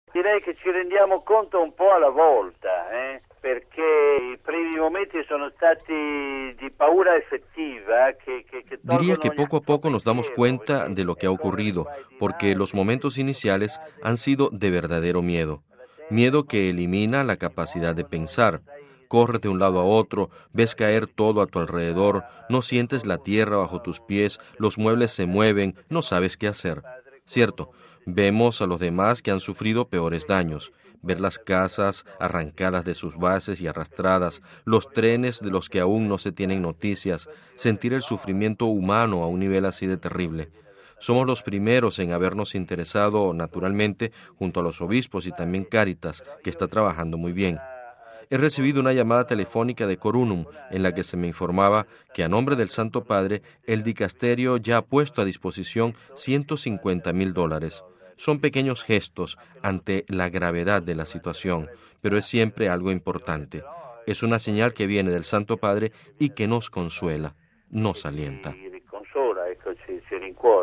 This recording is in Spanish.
Direi che ci rendiamo conto un po' alla volta, perché i primi momenti sono stati di paura efectiva que Diría que poco a poco nos damos cuenta de lo que ha ocurrido, porque los momentos iniciales han sido de verdadero miedo. Miedo que elimina la capacidad de pensar. Corres de un lado a otro, ves caer todo a tu alrededor, no sientes la tierra bajo tus pies, los muebles se mueven, no sabes qué hacer. Cierto, vemos a los demás que han sufrido peores daños. Ver las casas arrancadas de sus bases y arrastradas, los trenes de los que aún no se tienen noticias, sentir el sufrimiento humano a un nivel así de terrible. Somos los primeros en habernos interesado, naturalmente, junto a los obispos y también Cáritas, que está trabajando muy bien. He recibido una llamada telefónica de Corunum en la que se me informaba que a nombre del Santo Padre el dicasterio ya ha puesto a disposición $150,000. Son pequeños gestos ante la gravedad de la situación, pero es siempre algo importante. Es una señal que viene del Santo Padre y que nos consuela, nos alienta.